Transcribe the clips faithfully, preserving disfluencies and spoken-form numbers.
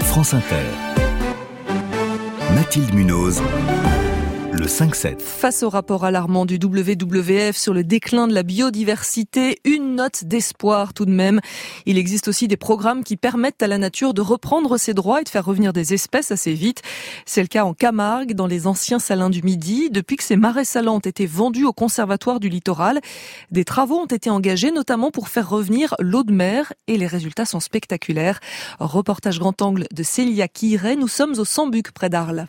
France Inter. Mathilde Munoz. Le cinq sept. Face au rapport alarmant du W W F sur le déclin de la biodiversité, une note d'espoir tout de même. Il existe aussi des programmes qui permettent à la nature de reprendre ses droits et de faire revenir des espèces assez vite. C'est le cas en Camargue, dans les anciens salins du Midi. Depuis que ces marais salants ont été vendus au Conservatoire du Littoral, des travaux ont été engagés, notamment pour faire revenir l'eau de mer, et les résultats sont spectaculaires. Reportage grand angle de Célia Quiré, nous sommes au Sambuc, près d'Arles.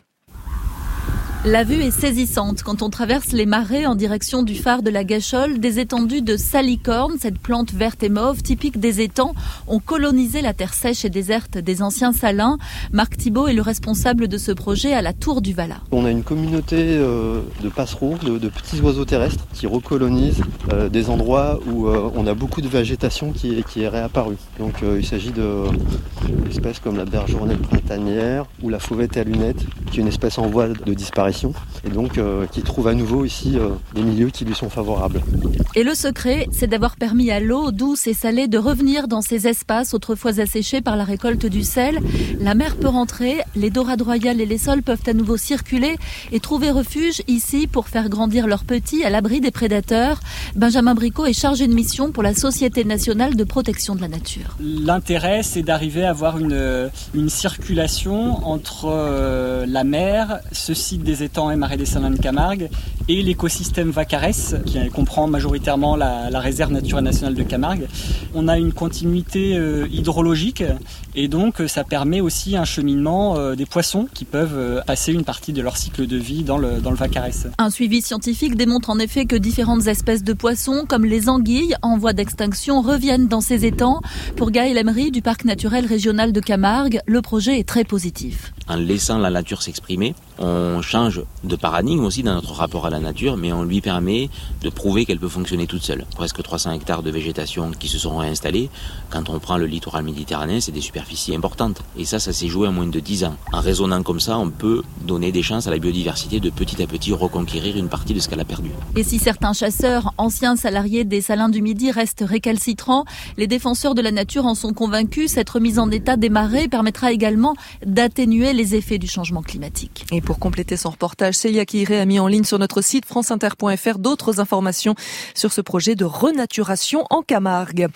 La vue est saisissante quand on traverse les marais en direction du phare de la Gâchole. Des étendues de salicorne, cette plante verte et mauve typique des étangs, ont colonisé la terre sèche et déserte des anciens salins. Marc Thibault est le responsable de ce projet à la Tour du Valat. On a une communauté euh, de passereaux, de, de petits oiseaux terrestres qui recolonisent euh, des endroits où euh, on a beaucoup de végétation qui est, qui est réapparue. Donc euh, il s'agit d'espèces comme la bergeronnette printanière ou la fauvette à lunettes, qui est une espèce en voie de disparition. Et donc euh, qui trouve à nouveau ici euh, des milieux qui lui sont favorables. Et le secret, c'est d'avoir permis à l'eau douce et salée de revenir dans ces espaces autrefois asséchés par la récolte du sel. La mer peut rentrer, les dorades royales et les sols peuvent à nouveau circuler et trouver refuge ici pour faire grandir leurs petits à l'abri des prédateurs. Benjamin Bricot est chargé de mission pour la Société nationale de protection de la nature. L'intérêt, c'est d'arriver à avoir une, une circulation entre euh, la mer, ce site des étangs et marais des salins de Camargue et l'écosystème Vacarès qui comprend majoritairement la, la réserve naturelle nationale de Camargue. On a une continuité euh, hydrologique et donc ça permet aussi un cheminement euh, des poissons qui peuvent euh, passer une partie de leur cycle de vie dans le, dans le Vacarès. Un suivi scientifique démontre en effet que différentes espèces de poissons comme les anguilles en voie d'extinction reviennent dans ces étangs. Pour Gaël Emery du parc naturel régional de Camargue, le projet est très positif. En laissant la nature s'exprimer, on change de paradigme aussi dans notre rapport à la nature, mais on lui permet de prouver qu'elle peut fonctionner toute seule. Presque trois cents hectares de végétation qui se sont réinstallés. Quand on prend le littoral méditerranéen, c'est des superficies importantes. Et ça, ça s'est joué en moins de dix ans. En raisonnant comme ça, on peut donner des chances à la biodiversité de petit à petit reconquérir une partie de ce qu'elle a perdu. Et si certains chasseurs, anciens salariés des salins du Midi, restent récalcitrants, les défenseurs de la nature en sont convaincus. Cette remise en état des marais permettra également d'atténuer les effets du changement climatique. Et pour compléter son reportage, Célia Quiré a mis en ligne sur notre site franceinter point f r d'autres informations sur ce projet de renaturation en Camargue.